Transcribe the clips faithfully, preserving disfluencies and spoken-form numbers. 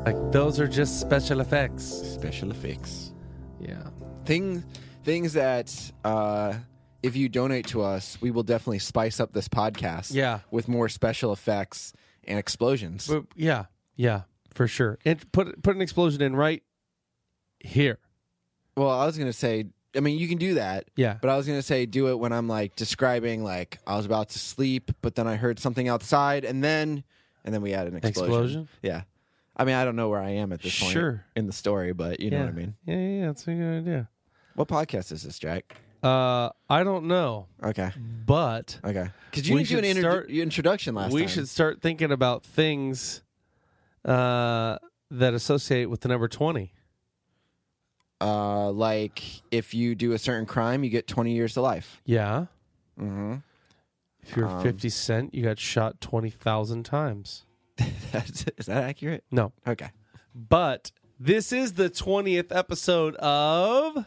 Like, those are just special effects. Special effects. Yeah. Thing, things that uh, if you donate to us, we will definitely spice up this podcast Yeah. with more special effects and explosions. But yeah, yeah, for sure. And put put an explosion in right here. Well, I was going to say, I mean, you can do that. Yeah. But I was going to say do it when I'm like describing, like, I was about to sleep, but then I heard something outside, and then and then we had an explosion. Explosion? Yeah. I mean, I don't know where I am at this point Sure. in the story, but you know yeah. what I mean. Yeah, yeah, yeah. That's a good idea. What podcast is this, Jack? Uh, I don't know, Okay. but Okay. Because you We didn't do an should inter- start- introduction last we time. should start thinking about things uh, that associate with the number twenty. Uh, like, if you do a certain crime, you get twenty years to life. Yeah. Mm-hmm. If you're Um, fifty Cent, you got shot twenty thousand times. Is that accurate? No. Okay. But this is the twentieth episode of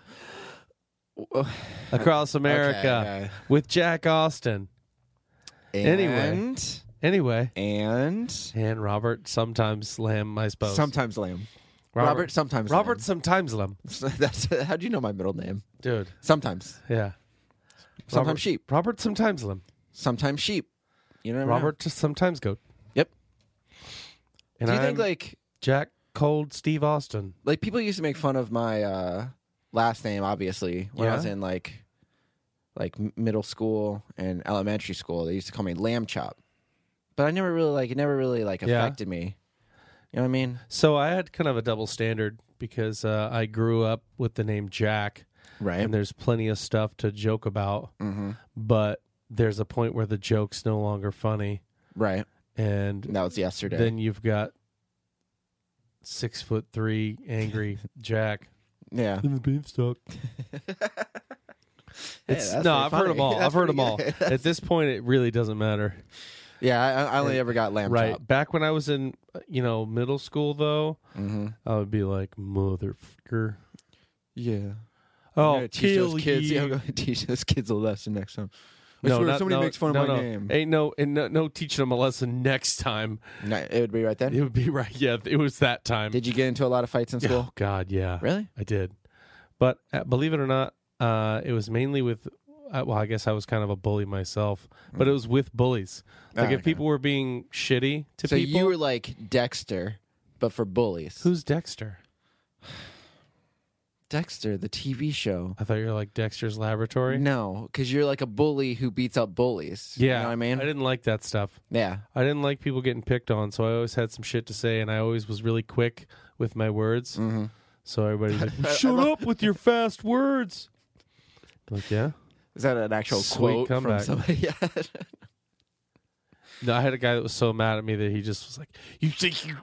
Across America Okay, okay. with Jack Austin. Anyway. And, Anyway, and and Robert sometimes Lamb, I suppose. sometimes Lamb. Robert, sometimes Robert Lamb. sometimes Lamb. That's how do you know my middle name? Dude, Sometimes. yeah. Sometimes Robert, sheep. Robert sometimes Lamb. Sometimes sheep. You know. Robert just sometimes goat. Yep. And Do you I'm think like Jack Cold Steve Austin. like people used to make fun of my uh, last name, obviously, when I Yeah? was in like like m- middle school and elementary school. They used to call me Lamb Chop, but I never really like it. Never really like Yeah. affected me. You know what I mean? So I had kind of a double standard because uh, I grew up with the name Jack, Right. and there's plenty of stuff to joke about, Mm-hmm. but there's a point where the joke's no longer funny, Right. and That was yesterday. then you've got six foot three angry Jack yeah. in the beanstalk. It's that's no, pretty I've heard funny. them all. That's I've heard them pretty all. good. At this point, it really doesn't matter. Yeah, I, I only ever got Lamb Right. Chop. Back when I was in, uh, you know, middle school, though, Mm-hmm. I would be like, motherfucker. Yeah. Oh, I'm gonna teach kill those kids. ye. Yeah, I'm going to teach those kids a lesson next time. I No, swear, not, somebody no, makes fun no, of my no. name. Ain't no, and no, no teaching them a lesson next time. No, it would be right then. It would be right. Yeah, it was that time. Did you get into a lot of fights in school? Oh God, yeah. Really? I did. But uh, believe it or not, uh, it was mainly with. Uh, well, I guess I was kind of a bully myself, but it was with bullies. Like Ah, if okay. people were being shitty to So people. you were like Dexter, but for bullies. Who's Dexter? Dexter, the T V show? I thought you were like Dexter's Laboratory. No, because you're like a bully who beats up bullies. Yeah, You know what I mean? I didn't like that stuff. Yeah. I didn't like people getting picked on, so I always had some shit to say, and I always was really quick with my words. Mm-hmm. So everybody's like, "Shut up with your fast words." Like, yeah. Is that an actual Sweet quote comeback. from somebody? Yeah. No, I had a guy that was so mad at me that he just was like, "You think you,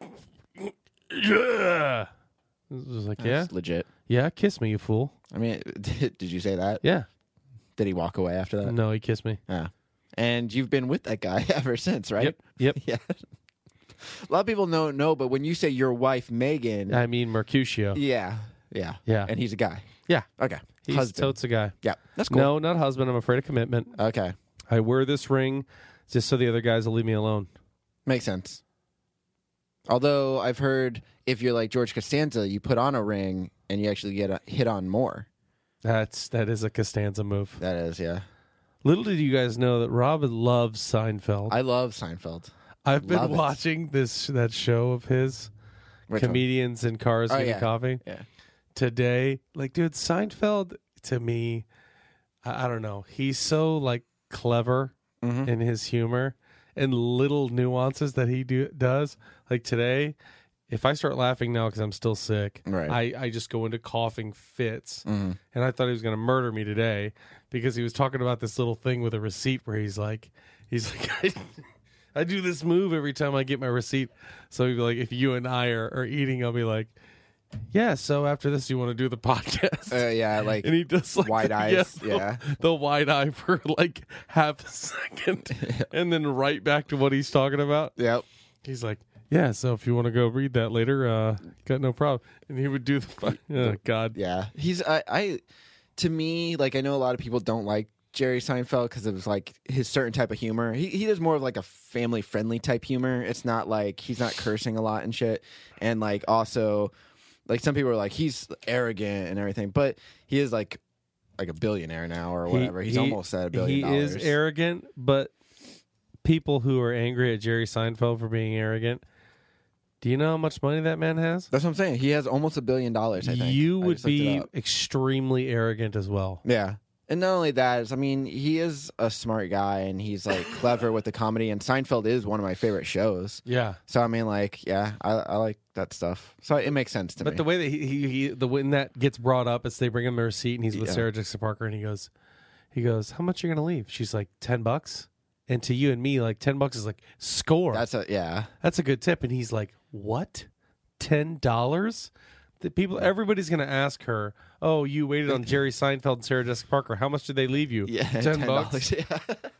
yeah?" I was like, "Yeah, That's legit. yeah, kiss me, you fool." I mean, did, did you say that? Yeah. Did he walk away after that? No, he kissed me. Yeah. And you've been with that guy ever since, right? Yep. Yep. Yeah. A lot of people don't know, but when you say your wife, Megan, I mean Mercutio. yeah, yeah, Yeah. and he's a guy. Yeah. Okay. He's Husband. totes a guy. Yeah, that's cool. No, not husband. I'm afraid of commitment. Okay. I wear this ring just so the other guys will leave me alone. Makes sense. Although I've heard if you're like George Costanza, you put on a ring and you actually get a hit on more. That's that is a Costanza move. That is, yeah. Little did you guys know that Rob loves Seinfeld. I love Seinfeld. I've been love it. watching this that show of his, Which one? comedians in cars Oh, getting yeah. coffee. Yeah. Today, like, dude, Seinfeld to me, I, I don't know. He's so like clever Mhm. in his humor and little nuances that he do, does. Like today, if I start laughing now because I'm still sick, Right. I, I just go into coughing fits. Mhm. And I thought he was going to murder me today because he was talking about this little thing with a receipt where he's like, he's like, I, I do this move every time I get my receipt. So he'd be like, if you and I are, are eating, I'll be like, yeah, so after this, you want to do the podcast? Uh, yeah, like and he does like wide the, eyes, the- yeah. the wide eye for like half a second, and then right back to what he's talking about. Yep. He's like, yeah, so if you want to go read that later, uh, got no problem. And he would do the, fu- oh God, Yeah. He's I, I to me, like I know a lot of people don't like Jerry Seinfeld because it was like his certain type of humor. He he does more of like a family friendly type humor. It's not like he's not cursing a lot and shit. And like also, like some people are like he's arrogant and everything, but he is like like a billionaire now or whatever. He, he's he, almost at a billion he dollars. He is arrogant, but people who are angry at Jerry Seinfeld for being arrogant. Do you know how much money that man has? That's what I'm saying. He has almost a billion dollars, I think. You I would just looked it be up. extremely arrogant as well. Yeah. And not only that, is, I mean, he is a smart guy and he's like clever with the comedy. And Seinfeld is one of my favorite shows. Yeah. So I mean, like, yeah, I, I like that stuff. So it makes sense to But me. the way that he, he, he the when that gets brought up, is they bring him a receipt and he's with Yeah. Sarah Jessica Parker and he goes, he goes, how much are you gonna leave? She's like ten bucks, and to you and me, like ten bucks is like score. That's a yeah. That's a good tip. And he's like, what? Ten dollars? The people, everybody's gonna ask her, oh, you waited on Jerry Seinfeld and Sarah Jessica Parker. How much did they leave you? Yeah, ten bucks. Yeah.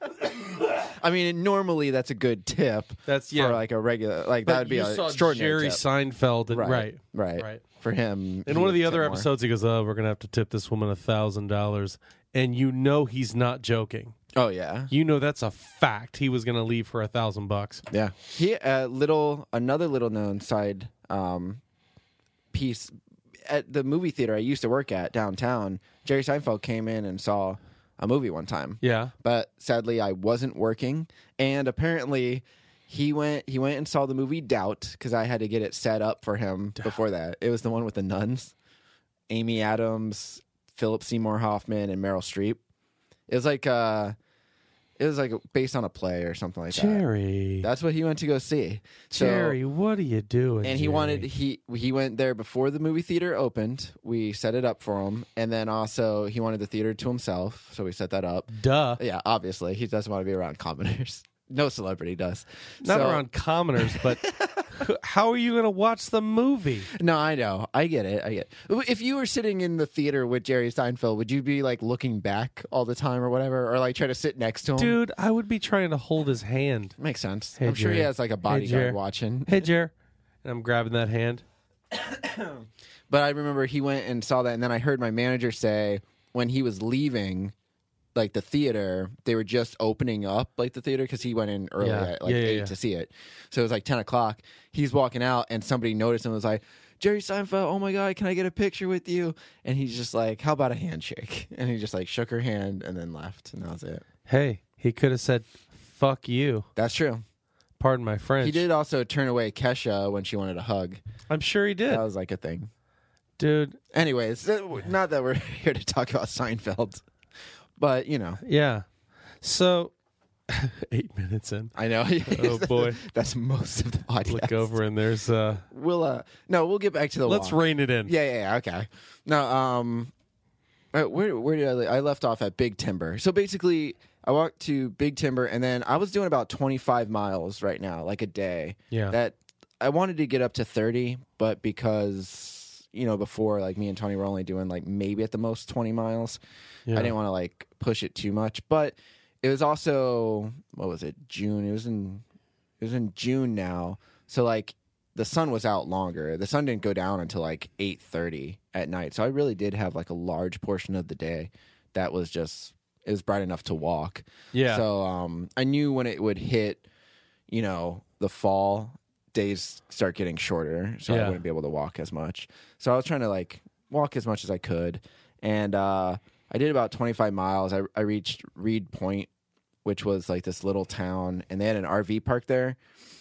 I mean, normally that's a good tip. That's yeah. For like a regular, like that But would be you an saw extraordinary Jerry tip. Seinfeld, and, Right, right, right, right. For him, In he one of the would other tip more. episodes, he goes, "Oh, we're gonna have to tip this woman a thousand dollars," and you know he's not joking. Oh yeah, You know that's a fact. He was gonna leave for a thousand bucks. yeah. He uh, little another little known side um, piece at the movie theater I used to work at downtown. Jerry Seinfeld came in and saw a movie one time. Yeah, But sadly, I wasn't working, and apparently, he went. He went and saw the movie Doubt because I had to get it set up for him before that. It was the one with the nuns, Amy Adams, Philip Seymour Hoffman, and Meryl Streep. It was like uh, it was like based on a play or something like that. Jerry. That's what he went to go see. So, Jerry, what are you doing? and he Jerry? wanted he he went there before the movie theater opened. We set it up for him, and then also he wanted the theater to himself, so we set that up. Duh. Yeah, obviously he doesn't want to be around commoners. No celebrity does. Not So- around commoners, but how are you going to watch the movie? No, I know. I get it. I get it. If you were sitting in the theater with Jerry Seinfeld, would you be like looking back all the time or whatever, or like try to sit next to him? Dude, I would be trying to hold his hand. Makes sense. Hey, I'm sure he Jerry. has like a Hey, bodyguard Jerry. watching. Hey, Jer. And I'm grabbing that hand. But I remember he went and saw that, and then I heard my manager say when he was leaving, like the theater, they were just opening up like the theater because he went in early Yeah. at like Yeah, yeah, eight yeah. to see it. So it was like ten o'clock. He's walking out, and somebody noticed him and was like, Jerry Seinfeld, oh my God, can I get a picture with you? And he's just like, how about a handshake? And he just like shook her hand and then left, and that was it. Hey, he could have said, fuck you. That's true. Pardon my French. He did also turn away Kesha when she wanted a hug. I'm sure he did. That was like a thing. Dude, Anyways, not that we're here to talk about Seinfeld, but you know, yeah. So, eight minutes in. I know. Oh, boy. That's most of the podcast. Look over and there's, uh, We'll uh, no, we'll get back to the. let's walk. rein it in. Yeah, yeah, yeah. Okay. No, um, uh, where where did I? le- I left off at Big Timber. So basically, I walked to Big Timber, and then I was doing about twenty-five miles right now, like a day. Yeah. That I wanted to get up to thirty, but because you know before, like me and Tony were only doing like maybe at the most twenty miles. Yeah. I didn't want to like push it too much, but it was also what was it? June. It was in it was in June now. So like the sun was out longer. The sun didn't go down until like eight thirty at night. So I really did have like a large portion of the day that was just it was bright enough to walk. Yeah. So um I knew when it would hit, you know, the fall, days start getting shorter, so I Yeah. wouldn't be able to walk as much. So I was trying to like walk as much as I could. And uh I did about twenty-five miles. I I reached Reed Point, which was like this little town, and they had an R V park there.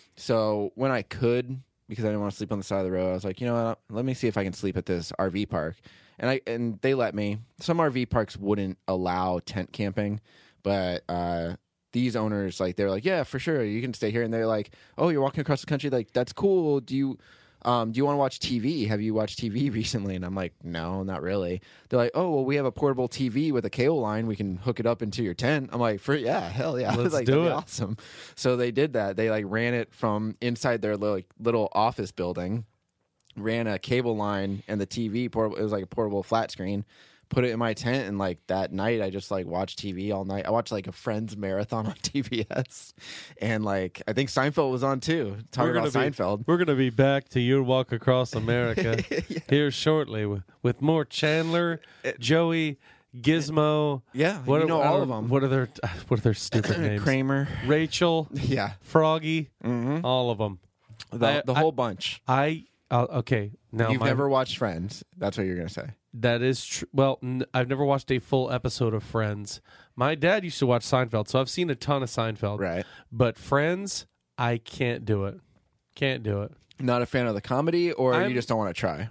So when I could, because I didn't want to sleep on the side of the road, I was like, you know what? Let me see if I can sleep at this R V park. And I and they let me. Some R V parks wouldn't allow tent camping, but uh, these owners, like, they're like, yeah, for sure, you can stay here. And they're like, oh, you're walking across the country, like, that's cool. Do you um, do you want to watch T V? Have you watched T V recently? And I'm like, no, not really. They're like, oh, well, we have a portable T V with a cable line. We can hook it up into your tent. I'm like, for yeah, hell yeah, I was Let's like, do that'd be it. awesome. So they did that. They like ran it from inside their little, like, little office building, ran a cable line and the T V portable. It was like a portable flat screen. Put it in my tent, and like that night, I just like watched T V all night. I watched like a Friends marathon on T B S, and like I think Seinfeld was on too. Talking We're gonna about be- Seinfeld. We're going to be back to Your Walk Across America Yeah. here shortly with, with more Chandler, Joey, Gizmo. Yeah, What you are- know I all don't- of them. What are their What are their stupid names? Kramer. Rachel, Yeah. Froggy, Mm-hmm. all of them. The, I- the I- whole bunch. I uh, okay. Now You've my, never watched Friends. That's what you're going to say. that is true. Well, n- I've never watched a full episode of Friends. My dad used to watch Seinfeld, so I've seen a ton of Seinfeld. Right. But Friends, I can't do it. Can't do it. Not a fan of the comedy, or I'm- you just don't want to try?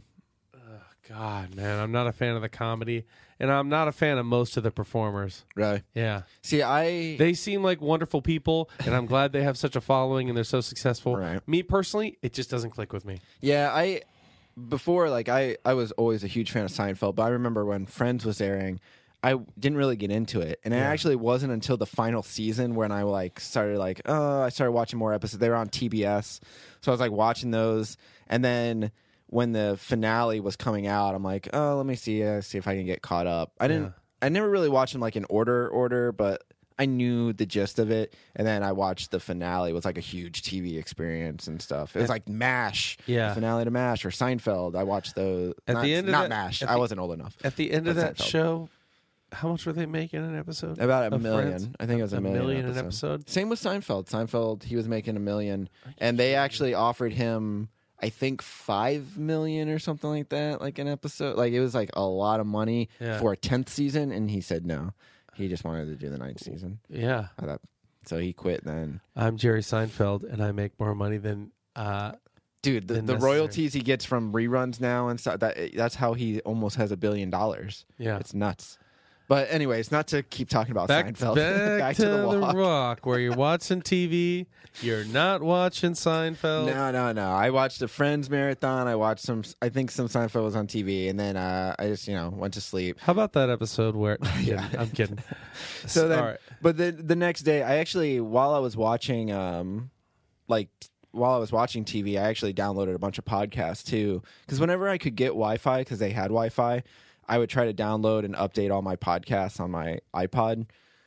God, man, I'm not a fan of the comedy, and I'm not a fan of most of the performers. Really? Yeah. See, I... They seem like wonderful people, and I'm glad they have such a following and they're so successful. Right. Me personally, it just doesn't click with me. Yeah, I... Before, like, I, I was always a huge fan of Seinfeld, but I remember when Friends was airing, I didn't really get into it. And it Yeah. actually wasn't until the final season when I, like, started, like, oh, I started watching more episodes. They were on T B S. So I was, like, watching those. And then when the finale was coming out, I'm like, oh, let me see, uh, see if I can get caught up. I didn't... Yeah. I never really watched them, like, in order, order, but... I knew the gist of it, and then I watched the finale. It was like a huge T V experience and stuff. It was like MASH, Yeah. the finale to MASH, or Seinfeld. I watched those. At not, the end of not that- MASH. at I the- wasn't old enough. At the end of That's that Seinfeld. show, how much were they making an episode? About a of million. Friends? I think it was a, A million, million an episode. episode? Same with Seinfeld. Seinfeld, he was making a million, and they actually offered him, I think, five million or something like that, like an episode. Like it was like a lot of money Yeah. for a tenth season, and he said no. He just wanted to do the ninth season. Yeah. I thought, so he quit then. I'm Jerry Seinfeld, and I make more money than. Uh, Dude, the, Than the necessary. royalties he gets from reruns now and stuff, that that's how he almost has a billion dollars. yeah. It's nuts. But anyways, not to keep talking about Back, Seinfeld. back, to, the, walk. Rock, where you're watching T V, you're not watching Seinfeld. No, no, no. I watched the Friends marathon. I watched some. I think some Seinfeld was on T V, and then uh, I just you know went to sleep. How about that episode where? I'm kidding. I'm kidding. So then, All right. but the the next day, I actually while I was watching, um, like while I was watching T V, I actually downloaded a bunch of podcasts too. Because whenever I could get Wi-Fi, because they had Wi-Fi, I would try to download and update all my podcasts on my iPod.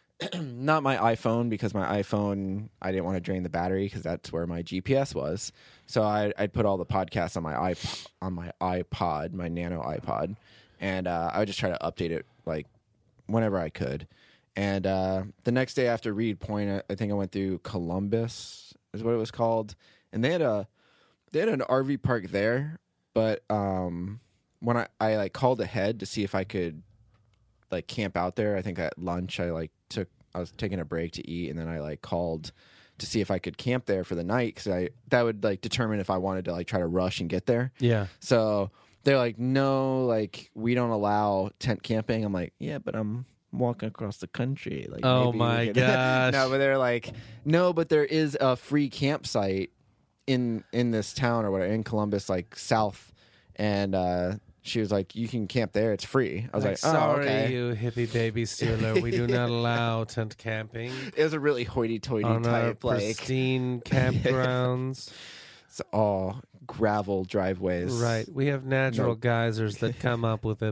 Not my iPhone, because my iPhone, I didn't want to drain the battery because that's where my G P S was. So I, I'd put all the podcasts on my iPod, on my iPod, my Nano iPod, and uh, I would just try to update it like whenever I could. And uh, the next day after Reed Point, I, I think I went through Columbus, is what it was called, and they had a they had an R V park there. But um, when I, I like called ahead to see if I could like camp out there, I think at lunch I like took I was taking a break to eat, and then I like called to see if I could camp there for the night, because I that would like determine if I wanted to like try to rush and get there. Yeah. So they're like, no, like we don't allow tent camping. I'm like, yeah, but I'm walking across the country. Like, Oh maybe we my could-" gosh. No, but they're like, no, but there is a free campsite in in this town or whatever, in Columbus, like south, and uh, she was like, you can camp there. It's free. I was like, oh, sorry, okay. you hippie baby stealer. We do not allow tent camping It was a really hoity-toity on our type, like pristine campgrounds. it's all gravel driveways. Right. We have natural No. geysers that come up with a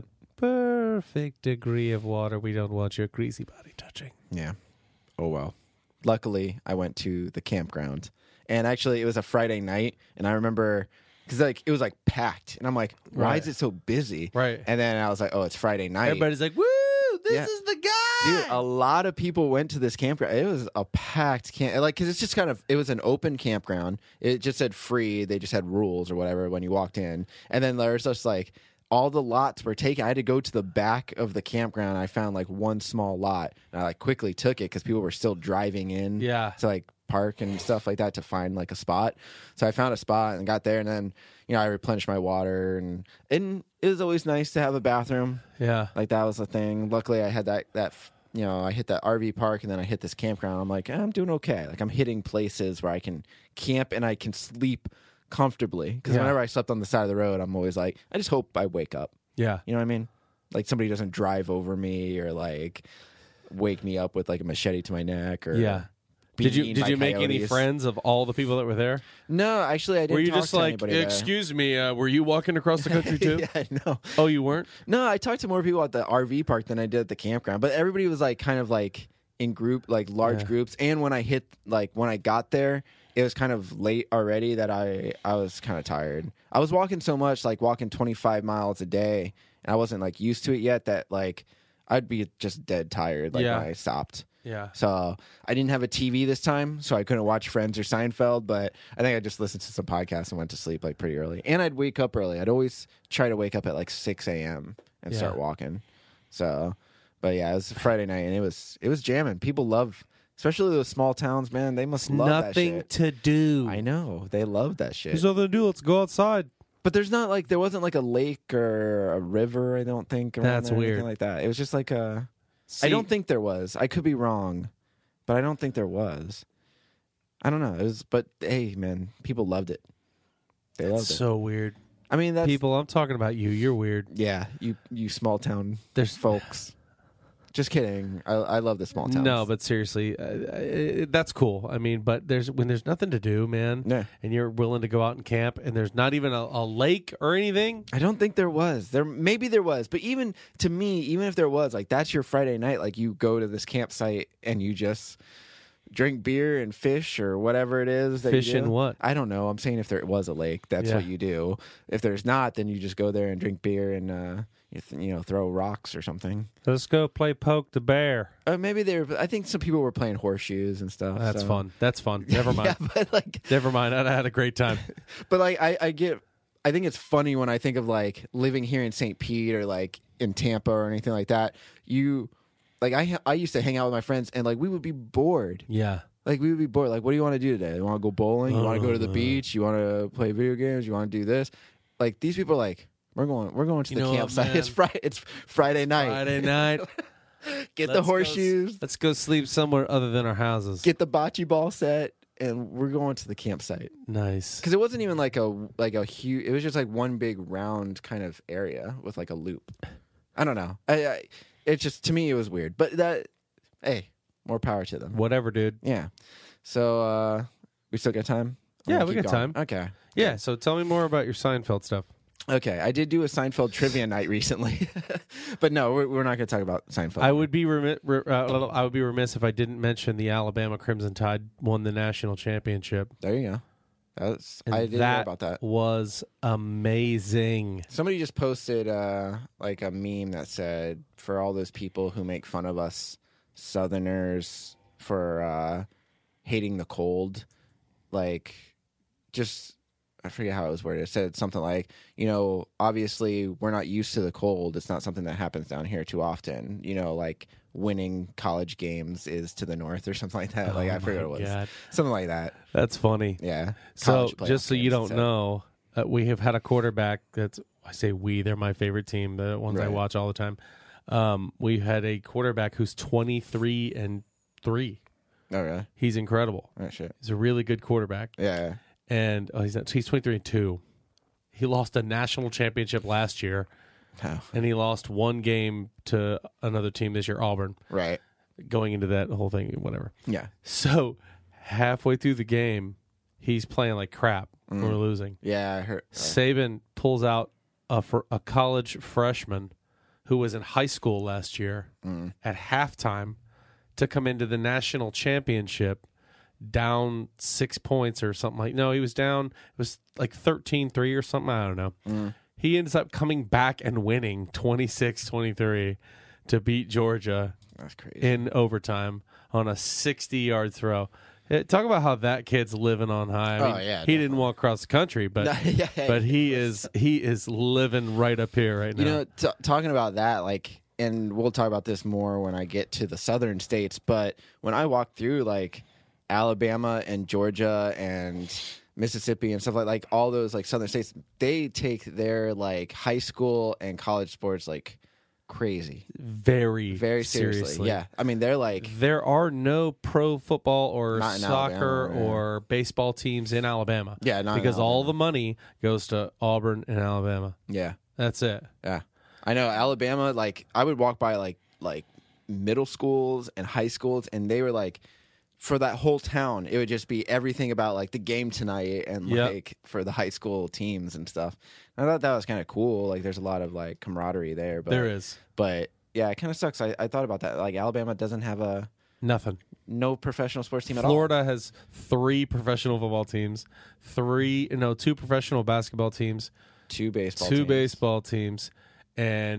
perfect degree of water. We don't want your greasy body touching. Yeah. Oh well. Luckily, I went to the campground, and actually, it was a Friday night, and I remember because like it was like packed, and I'm like, why Right. is it so busy? Right. And then I was like, oh, it's Friday night. Everybody's like, woo, this Yeah. is the guy. Dude, a lot of people went to this campground. It was a packed camp, like because it's just kind of it was an open campground. It just said free. They just had rules or whatever when you walked in, and then there's just like all the lots were taken. I had to go to the back of the campground. I found like one small lot, and I like quickly took it because people were still driving in. Yeah. to like park and stuff like that to find like a spot. So I found a spot and got there, and then you know I replenished my water, and and it was always nice to have a bathroom. Yeah. Like that was the thing. Luckily, I had that that you know I hit that R V park, and then I hit this campground. I'm like, I'm doing okay. Like I'm hitting places where I can camp and I can sleep comfortably. Because Yeah. whenever I slept on the side of the road, I'm always like, I just hope I wake up. Yeah. You know what I mean? Like somebody doesn't drive over me or like wake me up with like a machete to my neck or Yeah. be Did you eaten did by you make any coyotes. friends of all the people that were there? No, actually, I didn't. Were you talk just to like, anybody there. excuse me, uh, were you walking across the country too? Yeah, no. Oh, you weren't? No, I talked to more people at the R V park than I did at the campground. But everybody was like kind of like in group, like large Yeah. groups. And when I hit, like when I got there, it was kind of late already that I I was kind of tired. I was walking so much, like walking twenty-five miles a day, and I wasn't like used to it yet. That like I'd be just dead tired like Yeah. when I stopped. Yeah. So I didn't have a T V this time, so I couldn't watch Friends or Seinfeld. But I think I just listened to some podcasts and went to sleep like pretty early. And I'd wake up early. I'd always try to wake up at like six a.m. and Yeah. start walking. So, but yeah, it was a Friday night and it was it was jamming. People love, especially those small towns, man. They must love Nothing that shit. to do. I know they love that shit. There's nothing to do. Let's go outside. But there's not like there wasn't like a lake or a river. I don't think around That's there or anything weird. like that. It was just like a. See, I don't think there was. I could be wrong, but I don't think there was. I don't know. It was, but hey, man, people loved it. They loved it's it. so weird. I mean, that's People, I'm talking about you. You're weird. yeah. You you small town There's folks. Just kidding. I I love the small towns. No, but seriously, uh, uh, that's cool. I mean, but there's when there's nothing to do, man, yeah. and you're willing to go out and camp, and there's not even a, a lake or anything. I don't think there was. There maybe there was, but even to me, even if there was, like that's your Friday night. Like you go to this campsite and you just drink beer and fish or whatever it is. That Fish you do. in what? I don't know. I'm saying if there was a lake, that's Yeah. what you do. If there's not, then you just go there and drink beer and uh, you, th- you know throw rocks or something. Let's go play poke the bear. Uh, maybe they were. I think some people were playing horseshoes and stuff. That's so. fun. That's fun. Never mind. Yeah, but like, Never mind. I had a great time. but like, I, I get. I think it's funny when I think of like living here in Saint Pete or like in Tampa or anything like that. You, like, I I used to hang out with my friends and like we would be bored. Yeah. Like we would be bored. Like, what do you want to do today? You want to go bowling? You want to go to the Uh. beach? You want to play video games? You want to do this? Like these people are like, we're going. We're going to You the know what, campsite. man? It's Friday. It's Friday night. Friday night. Get Let's the go- horseshoes. Let's go sleep somewhere other than our houses. Get the bocce ball set, and we're going to the campsite. nice. Because it wasn't even like a like a huge. It was just like one big round kind of area with like a loop. I don't know. I, I it just to me it was weird. But that hey, more power to them. Whatever, dude. Yeah. So uh we still got time. I'm Yeah, gonna we keep got going. time. Okay. Yeah. So tell me more about your Seinfeld stuff. Okay. I did do a Seinfeld trivia night recently, but no, we're, we're not going to talk about Seinfeld. I would be remi- re- uh, I would be remiss if I didn't mention the Alabama Crimson Tide won the national championship. There you go. That's And I didn't that know about that. was amazing. Somebody just posted uh, like a meme that said, "For all those people who make fun of us Southerners for uh, hating the cold, like just." I forget how it was worded. It said something like, you know, obviously we're not used to the cold. It's not something that happens down here too often. You know, like winning college games is to the north or something like that. Like Oh I forget my what it was. God. Something like that. That's funny. Yeah. So College playoff just so you games, don't so- know, uh, we have had a quarterback that's I say we, they're my favorite team, the ones I Right. watch all the time. Um, we had a quarterback who's twenty-three and three. Oh really? He's incredible. Oh shit. He's a really good quarterback. Yeah. And oh, he's not, he's twenty-three and two. He lost a national championship last year, Oh, and he lost one game to another team this year, Auburn, right. going into that whole thing, whatever. Yeah. So halfway through the game, he's playing like crap. Mm. We're losing. Yeah, I heard. uh, Saban pulls out a, fr- a college freshman who was in high school last year mm. at halftime to come into the national championship down six points or something like no he was down it was like thirteen three or something, I don't know. Mm. He ends up coming back and winning twenty-six twenty-three to beat Georgia That's crazy. in overtime on a sixty yard throw. Eh, talk about how that kid's living on high. I Oh, mean, yeah, he didn't walk across the country, but yeah, but he is he is living right up here right now. You know, t- talking about that, like, and we'll talk about this more when I get to the southern states, but when I walk through, like, Alabama and Georgia and Mississippi and stuff like like all those like southern states, they take their like high school and college sports like crazy, very very seriously. seriously. Yeah, I mean they're like There are no pro football or Not in soccer Alabama, yeah. or baseball teams in Alabama. yeah, not in because all Alabama. the money goes to Auburn and Alabama. yeah, That's it. yeah. I know Alabama. Like I would walk by like like middle schools and high schools, and they were like. For that whole town, it would just be everything about like the game tonight and Yep. like for the high school teams and stuff. I thought that was kind of cool. Like there's a lot of like camaraderie there. But, There is But yeah, it kind of sucks. I, I thought about that. Like Alabama doesn't have a nothing. no professional sports team at Florida has three professional football teams, three no two professional basketball teams, all. Two baseball two teams. baseball teams, and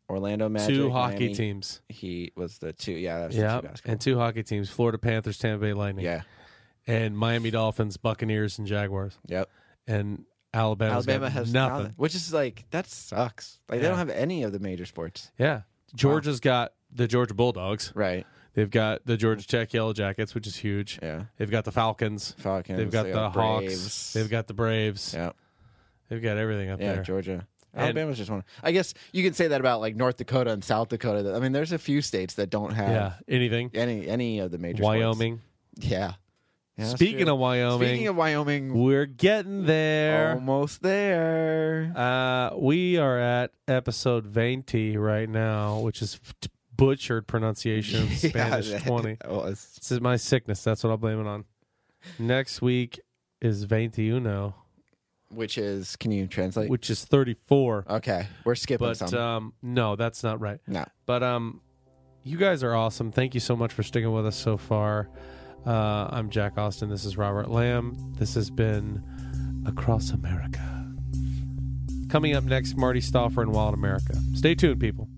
Orlando Magic, two hockey Miami teams. Heat was the two. Yeah, that's Yeah, the two basketball. and two hockey teams: Florida Panthers, Tampa Bay Lightning. Yeah. And Miami Dolphins, Buccaneers, and Jaguars. Yep. And Alabama's Alabama got has nothing. nothing, which is like that sucks. Like they Yeah. don't have any of the major sports. Yeah. Georgia's got the Georgia Bulldogs. Right. They've got the Georgia Tech Yellow Jackets, which is huge. Yeah. They've got the Falcons. Falcons. They've got they the Hawks. Braves. They've got the Braves. Yeah. They've got everything up Yeah. there. Georgia. And- Alabama's just one. I guess you can say that about like North Dakota and South Dakota. I mean, there's a few states that don't have Yeah. Anything. any any of the major sports. Wyoming. Yeah. Yeah, that's Speaking true. of Wyoming, Speaking of Wyoming, we're getting there. almost there. Uh, we are at episode twenty right now, which is f- butchered pronunciation of Spanish Yeah, twenty. that was- This is my sickness. That's what I'll blame it on. Next week is veintiuno, which is, can you translate? which is thirty-four. Okay, we're skipping But some. um, no, that's not right. no. But um, you guys are awesome. Thank you so much for sticking with us so far. Uh, I'm Jack Austin. This is Robert Lamb. This has been Across America. Coming up next, Marty Stauffer and Wild America. Stay tuned, people.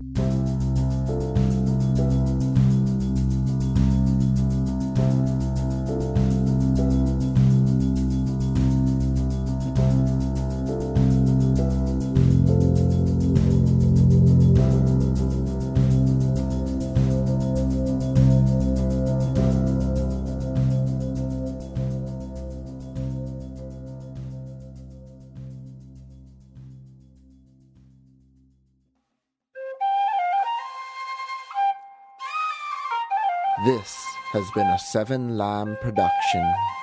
This has been a Seven Lamb production.